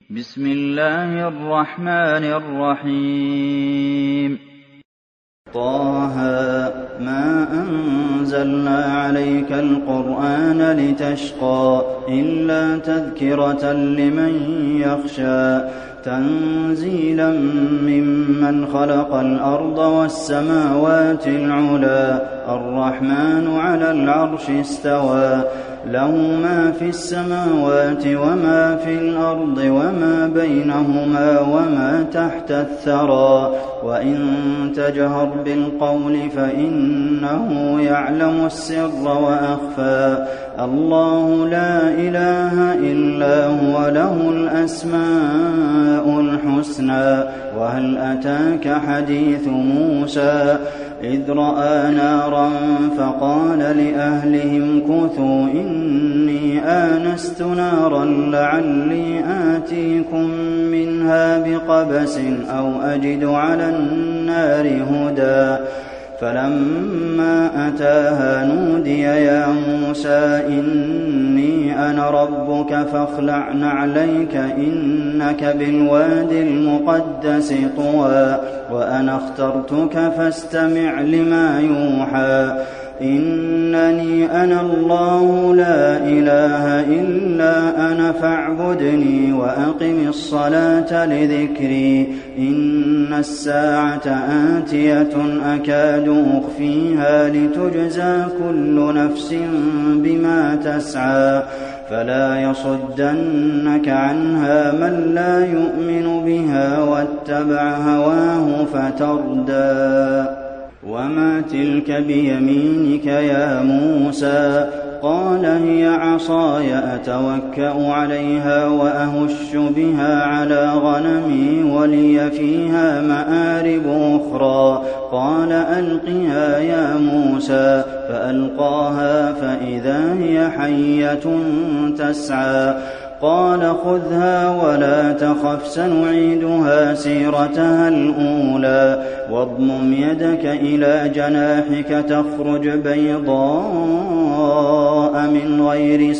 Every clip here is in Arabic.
بسم الله الرحمن الرحيم. طه ما أنزلنا عليك القرآن لتشقى إلا تذكرة لمن يخشى تنزيلا ممن خلق الأرض والسماوات العلى الرحمن على العرش استوى له ما في السماوات وما في الأرض وما بينهما وما تحت الثرى وإن تجهر بالقول فإنه يعلم السر وأخفى الله لا إله إلا هو له الأسماء الحسنى وهل أتاك حديث موسى إذ رأى نارا فقال لأهلهم كثوا إني آنست نارا لعلي آتيكم منها بقبس أو أجد على النار هدى فلما أتاها نودي يا موسى إني أنا ربك فاخلع نعليك إنك بالوادي المقدس طوى وأنا اخترتك فاستمع لما يوحى إنني أنا الله لا إله إلا أنا فاعبدني وأقم الصلاة لذكري إن الساعة آتية أكاد أخفيها لتجزى كل نفس بما تسعى فلا يصدنك عنها من لا يؤمن بها واتبع هواه فتردى وما تلك بيمينك يا موسى قال هي عصاي أتوكأ عليها وأهش بها على غنمي ولي فيها مآرب أخرى قال ألقها يا موسى فألقاها فإذا هي حية تسعى قال خذها ولا تخف سنعيدها سيرتها الأولى واضمم يدك إلى جناحك تخرج بيضاء من غير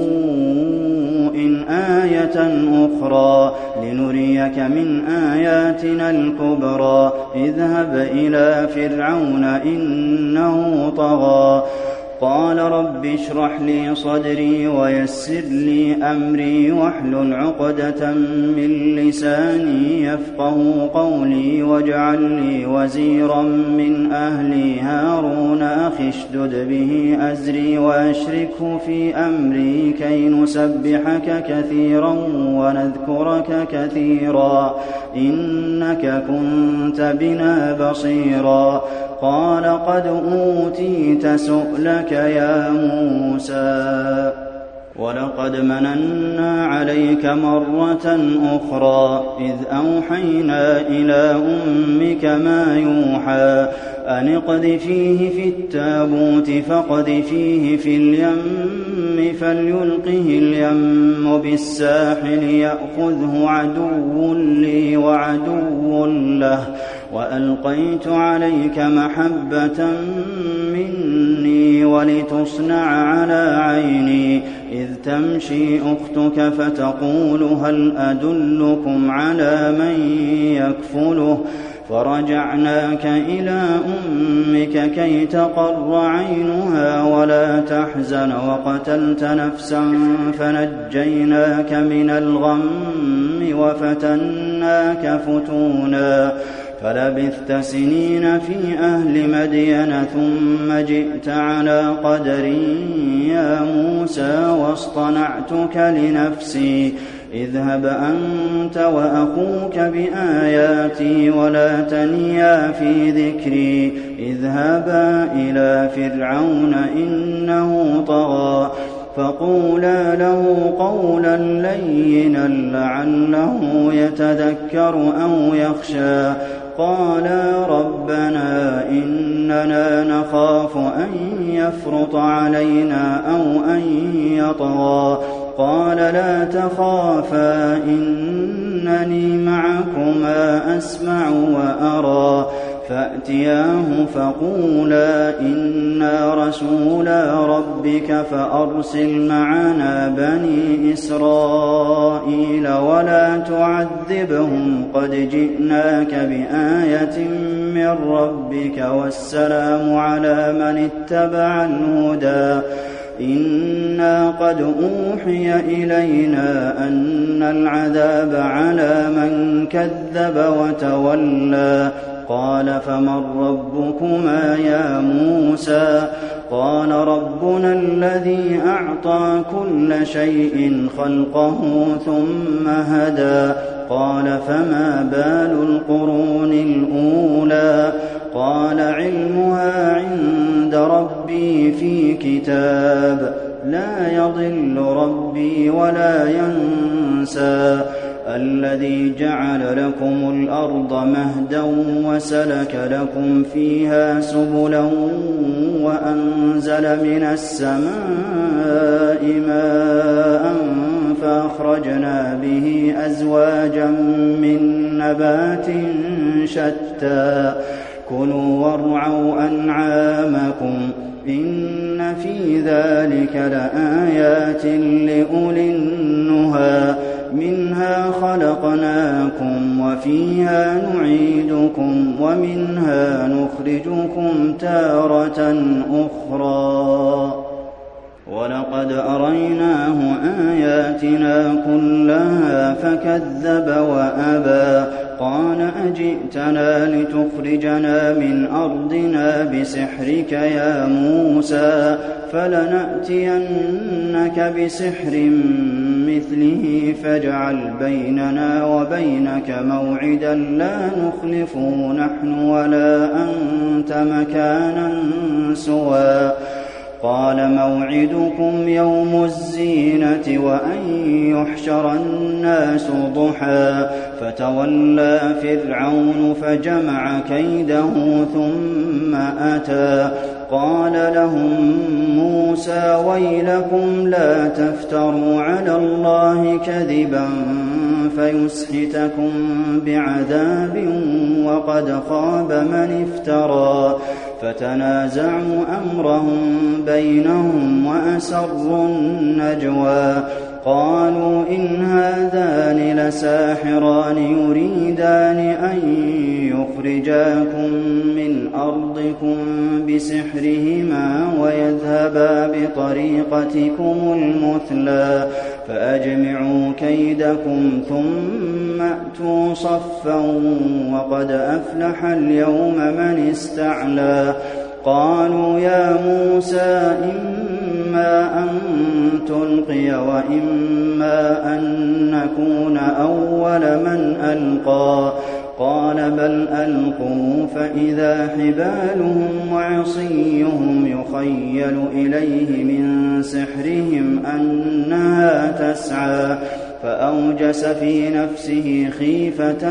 سوء آية أخرى لنريك من آياتنا الكبرى اذهب إلى فرعون إنه طغى قال رب اشرح لي صدري ويسر لي أمري واحلل عقدة من لساني يفقه قولي واجعل لي وزيرا من أهلي هارون أخي اشدد به أزري وأشركه في أمري كي نسبحك كثيرا ونذكرك كثيرا إنك كنت بنا بصيرا قال قد أوتيت سؤلك يا موسى ولقد مننا عليك مرة أخرى إذ أوحينا إلى أمك ما يوحى أن اقذفيه في التابوت فاقذفيه في اليم فليلقه اليم بالساحل يأخذه عدو لي وعدو له وألقيت عليك محبة مني ولتصنع على عيني إذ تمشي أختك فتقول هل أدلكم على من يكفله فرجعناك إلى أمك كي تقر عينها ولا تحزن وقتلت نفسا فنجيناك من الغم وفتناك فتونا فلبثت سنين في أهل مدين ثم جئت على قدر يا موسى واصطنعتك لنفسي اذهب أنت وأخوك بآياتي ولا تنيا في ذكري اذهبا إلى فرعون إنه طغى فقولا له قولا لينا لعله يتذكر أو يخشى قالا ربنا إننا نخاف أن يفرط علينا أو أن يطغى قال لا تخافا إنني معكما أسمع وأرى فأتياه فقولا إنا رسولا ربك فأرسل معنا بني إسرائيل ولا تعذبهم قد جئناك بآية من ربك والسلام على من اتبع الهدى إنا قد أوحي إلينا أن العذاب على من كذب وتولى قال فمن ربكما يا موسى قال ربنا الذي أعطى كل شيء خلقه ثم هدى قال فما بال القرون الأولى قال علمها عند ربي في كتاب لا يضل ربي ولا ينسى الذي جعل لكم الأرض مهدا وسلك لكم فيها سبلا وأنزل من السماء ماء فأخرجنا به أزواجا من نبات شتى كلوا وارعوا أنعامكم إن في ذلك لآيات لأولي النهى منها خلقناكم وفيها نعيدكم ومنها نخرجكم تارة أخرى ولقد أريناه آياتنا كلها فكذب وأبى قال أجئتنا لتخرجنا من أرضنا بسحرك يا موسى فلنأتينك بسحر مثله فاجعل بيننا وبينك موعدا لا نخلفه نحن ولا أنت مكانا سوى قال موعدكم يوم الزينة وأن يحشر الناس ضحى فتولى فرعون فجمع كيده ثم أتى قال لهم موسى ويلكم لا تفتروا على الله كذبا فيسحتكم بعذاب وقد خاب من افترى فتنازعوا أمرهم بينهم وأسروا النجوى قالوا إن هذان لساحران يريدان أن يخرجاكم من أرضكم بسحرهما ويذهبا بطريقتكم المثلى فأجمعوا كيدكم ثم أتوا صفا وقد أفلح اليوم من استعلى قالوا يا موسى إما أن تلقي وإما أن نكون أول من ألقى قال بل ألقوا فإذا حبالهم وعصيهم يخيل إليه من سحرهم أنها تسعى فأوجس في نفسه خيفة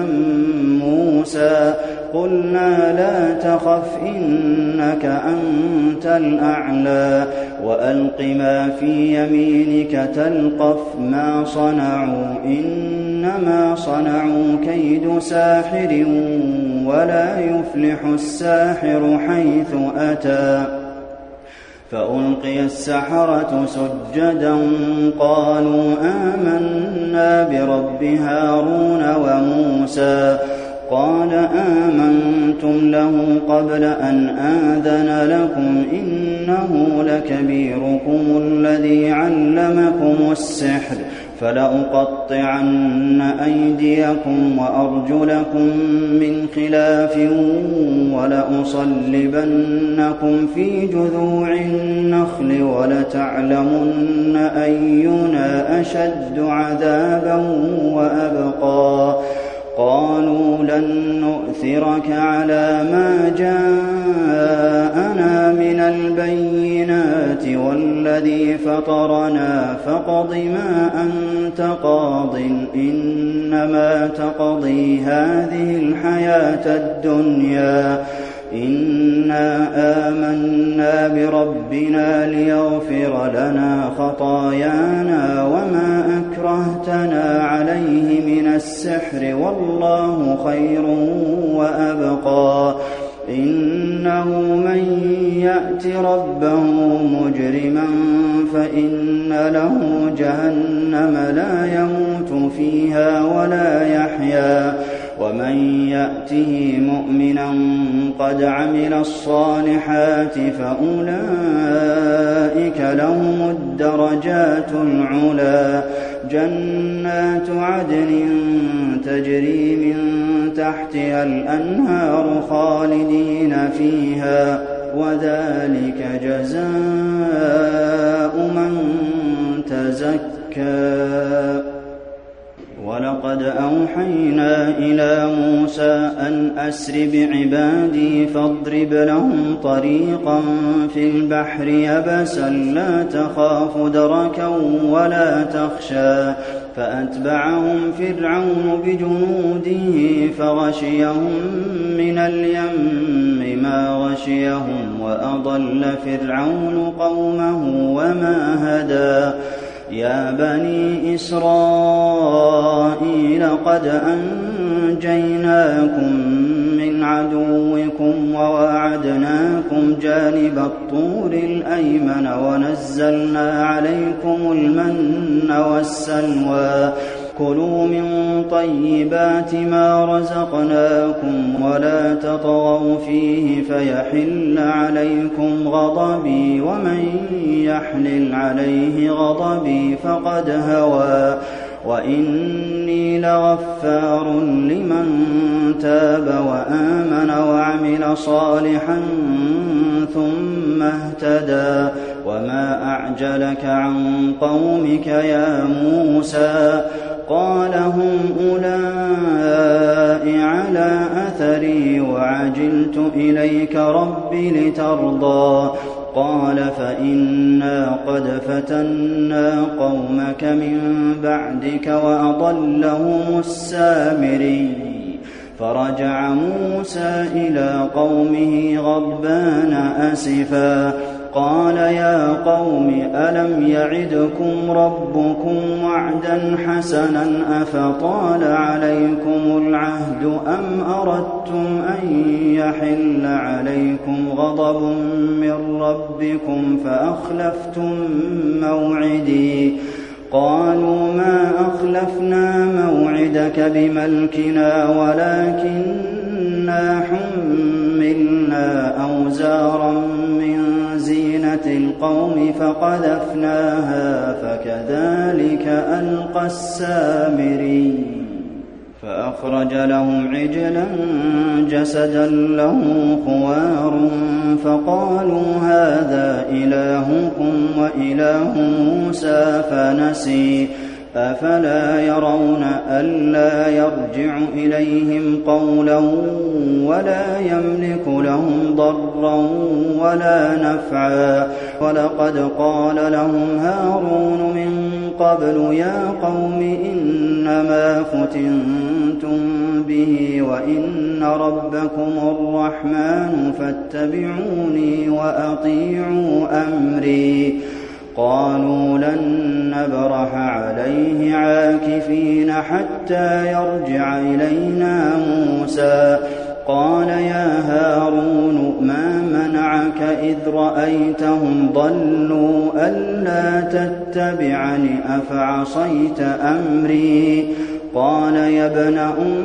موسى قلنا لا تخف إنك أنت الأعلى وألق ما في يمينك تلقف ما صنعوا إنما صنعوا كيد ساحر ولا يفلح الساحر حيث أتى فألقي السحرة سجدا قالوا آمنا برب هارون وموسى قال آمنتم له قبل أن آذن لكم إنه لكبيركم الذي علمكم السحر فلأقطعن أيديكم وأرجلكم من خلاف ولأصلبنكم في جذوع النخل ولتعلمن أينا أشد عذابا وأبقى قالوا لن نؤثرك على ما جاءنا من البينات والذي فطرنا فاقض ما أنت قاض إنما تقضي هذه الحياة الدنيا إنا آمنا بربنا ليغفر لنا خطايانا وما أكرهتنا عليه من السحر والله خير وأبقى إنه من يأت ربه مجرما فإن له جهنم لا يموت فيها ولا يحيا ومن يأته مؤمنا قد عمل الصالحات فأولئك لهم الدرجات العلى جنات عدن تجري من تحتها الأنهار خالدين فيها وذلك جزاء من تزكى ولقد أوحينا إلى موسى أن أسر بعبادي فاضرب لهم طريقا في البحر يبسا لا تخاف دركا ولا تخشى فأتبعهم فرعون بجنوده فغشيهم من اليم ما غشيهم وأضل فرعون قومه وما هدى يا بني إسرائيل قد أنجيناكم من عدوكم وواعدناكم جانب الطور الأيمن ونزلنا عليكم المن والسلوى كلوا من طيبات ما رزقناكم ولا تطغوا فيه فيحل عليكم غضبي ومن يحلل عليه غضبي فقد هوى وإني لغفار لمن تاب وآمن وعمل صالحا ثم اهتدى وما أعجلك عن قومك يا موسى قال هم أولئك على أثري وعجلت إليك رب لترضى قال فإنا قد فتنا قومك من بعدك وأضلهم السامري فرجع موسى إلى قومه غضبان أسفا قال يا قوم ألم يعدكم ربكم وعدا حسنا أفطال عليكم العهد أم أردتم أن يحل عليكم غضب من ربكم فأخلفتم موعدي قالوا ما أخلفنا موعدك بملكنا ولكننا حملنا أوزارا من زينة القوم فقذفناها فكذلك ألقى السامري فأخرج لهم عجلا جسدا له خوار فقالوا هذا إلهكم وإله موسى فنسي أفلا يرون ألا يرجع إليهم قولا ولا يملك لهم ضرا ولا نفعا ولقد قال لهم هارون من قبل يا قوم إنما فتنتم به وإن ربكم الرحمن فاتبعوني وأطيعوا أمري قالوا لن نبرح عليه عاكفين حتى يرجع إلينا موسى قال يا هارون ما منعك إذ رأيتهم ضلوا ألا تتبعني أفعصيت أمري قال يا ابن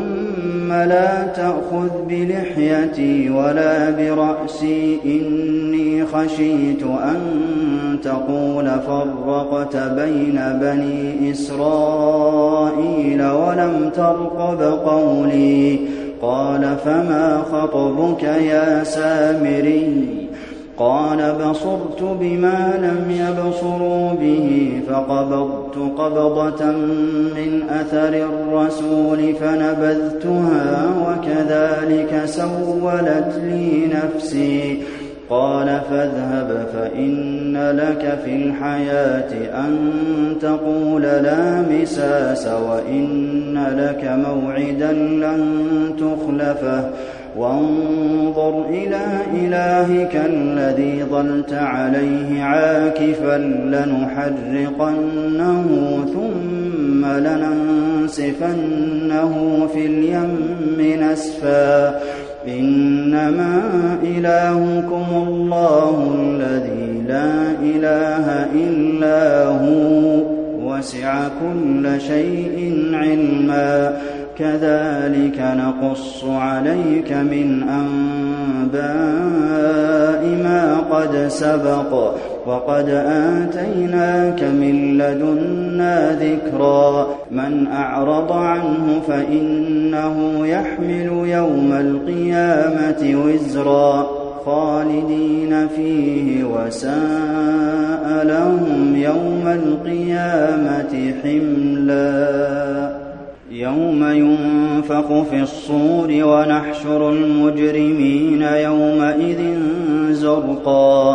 لا تأخذ بلحيتي ولا برأسي إني خشيت أن تقول فرقت بين بني إسرائيل ولم ترقب قولي قال فما خطبك يا سامري قال بصرت بما لم يبصروا به فقبضت قبضة من أثر الرسول فنبذتها وكذلك سولت لي نفسي قال فاذهب فإن لك في الحياة أن تقول لا مساس وإن لك موعدا لن تخلفه وانظر إلى إلهك الذي ظلت عليه عاكفا لنحرقنه ثم لننسفنه في اليم نسفا إنما إلهكم الله الذي لا إله إلا هو وسع كل شيء علما كذلك نقص عليك من أنباء ما قد سبق وقد آتيناك من لدنا ذكرا من أعرض عنه فإنه يحمل يوم القيامة وزرا خالدين فيه وساء لهم يوم القيامة حملا يوم ينفخ في الصور ونحشر المجرمين يومئذ زرقا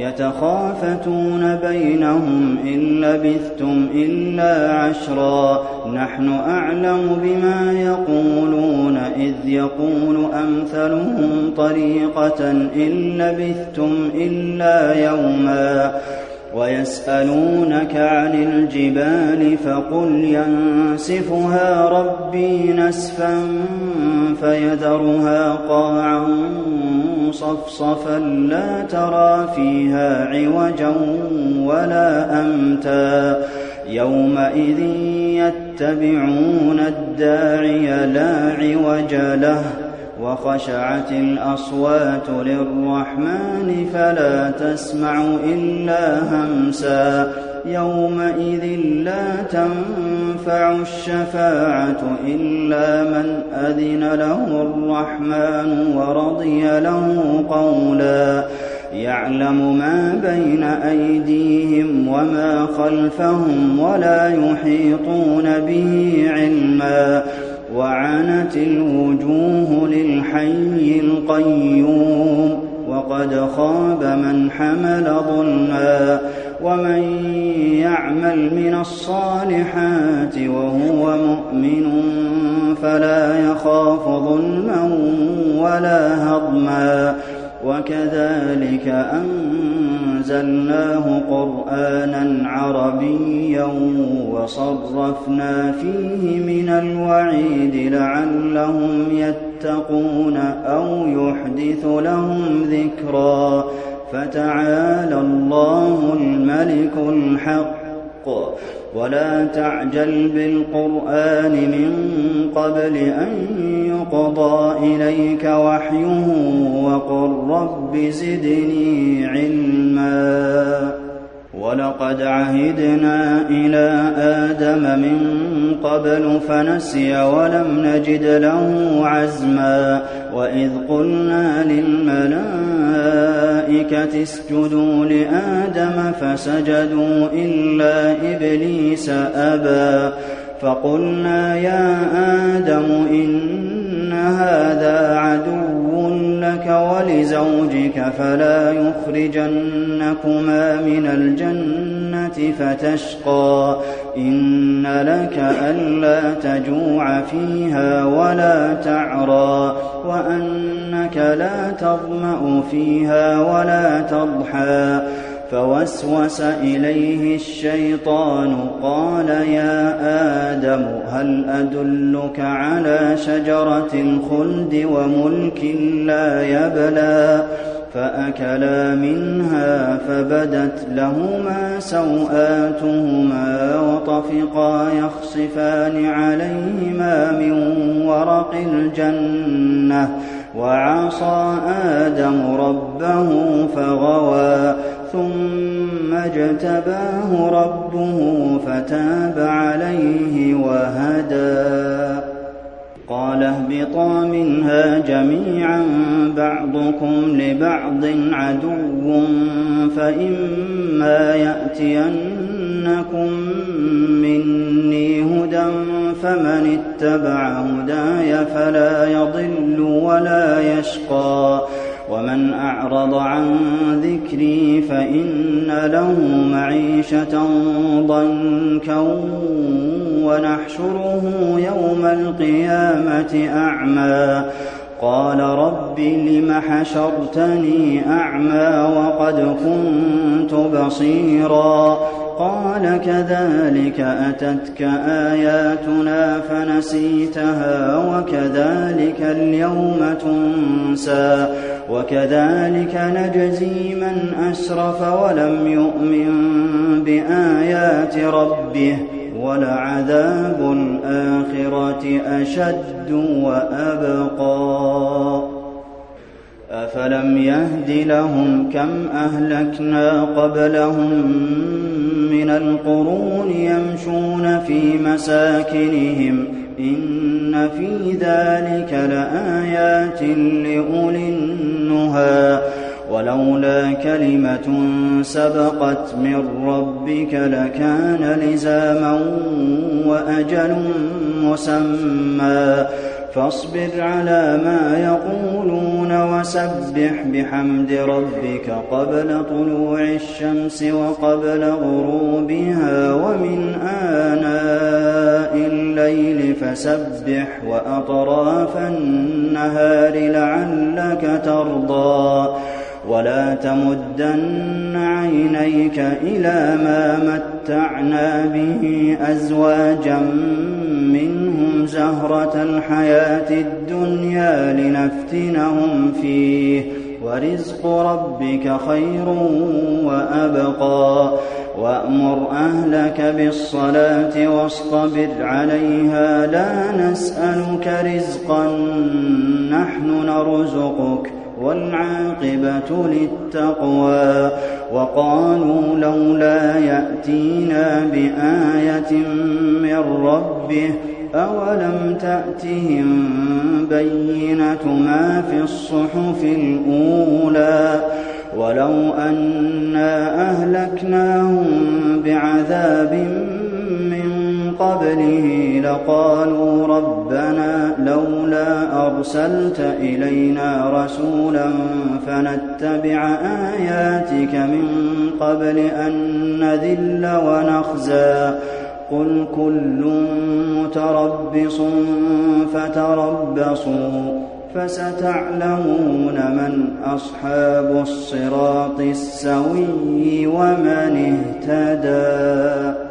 يتخافتون بينهم إن لبثتم إلا عشرا نحن أعلم بما يقولون إذ يقول أمثلهم طريقة إن لبثتم إلا يوما ويسألونك عن الجبال فقل ينسفها ربي نسفا فيذرها قاعا صفصفا لا ترى فيها عوجا ولا أمتا يومئذ يتبعون الداعي لا عوج له وخشعت الأصوات للرحمن فلا تسمع إلا همسا يومئذ لا تنفع الشفاعة إلا من أذن له الرحمن ورضي له قولا يعلم ما بين أيديهم وما خلفهم ولا يحيطون به علما وعنت الوجوه للحي القيوم وقد خاب من حمل ظلما ومن يعمل من الصالحات وهو مؤمن فلا يخاف ظلما ولا هضما وكذلك أنزلناه قرآنا عربيا وصرفنا فيه من الوعيد لعلهم يتقون أو يحدث لهم ذكرا فتعالى الله الملك الحق ولا تعجل بالقرآن من قبل أن يقضى إليك وحيه وقل رب زدني علما ولقد عهدنا إلى آدم من قبل فنسي ولم نجد له عزما وإذ قلنا للملائكة اسجدوا لآدم فسجدوا إلا إبليس أبى فقلنا يا آدم إن هذا عدو لك ولزوجك فلا يخرجنكما من الجنة فتشقى إن لك ألا تجوع فيها ولا تعرى وأنك لا تظمأ فيها ولا تضحى فوسوس إليه الشيطان قال يا آدم هل أدلك على شجرة الخلد وملك لا يبلى فأكلا منها فبدت لهما سوآتهما وطفقا يخصفان عليهما من ورق الجنة وعصى آدم ربه فغوى ثم اجتباه ربه فتاب عليه وهدى قال اهبطا منها جميعا بعضكم لبعض عدو فإما يأتينكم مني هدى فمن اتبع هداي فلا يضل ولا يشقى ومن أعرض عن ذكري فإن له معيشة ضنكا ونحشره يوم القيامة أعمى قال رب لم حشرتني أعمى وقد كنت بصيرا قال كذلك أتتك آياتنا فنسيتها وكذلك اليوم تنسى وكذلك نجزي من أسرف ولم يؤمن بآيات ربه ولعذاب الآخرة أشد وأبقى أفلم يهد لهم كم أهلكنا قبلهم من القرون يمشون في مساكنهم إن في ذلك لآيات لأولي النهى ولولا كلمة سبقت من ربك لكان لزاما وأجل مسمى فاصبر على ما يقولون وسبح بحمد ربك قبل طلوع الشمس وقبل غروبها ومن آناء الليل فسبح وأطراف النهار لعلك ترضى ولا تمدن عينيك إلى ما متعنا به أزواجا منهم زهرة الحياة الدنيا لنفتنهم فيه ورزق ربك خير وأبقى وأمر أهلك بالصلاة واصطبر عليها لا نسألك رزقا نحن نرزقك والعاقبة للتقوى وقالوا لولا يأتينا بآية من ربه أولم تأتهم بينة ما في الصحف الأولى ولو أنا أهلكناهم بعذاب من قبله لقالوا ربنا لولا أرسلت إلينا رسولا فنتبع آياتك من قبل أن نذل ونخزى قل كل متربص فتربصوا فستعلمون من أصحاب الصراط السوي ومن اهتدى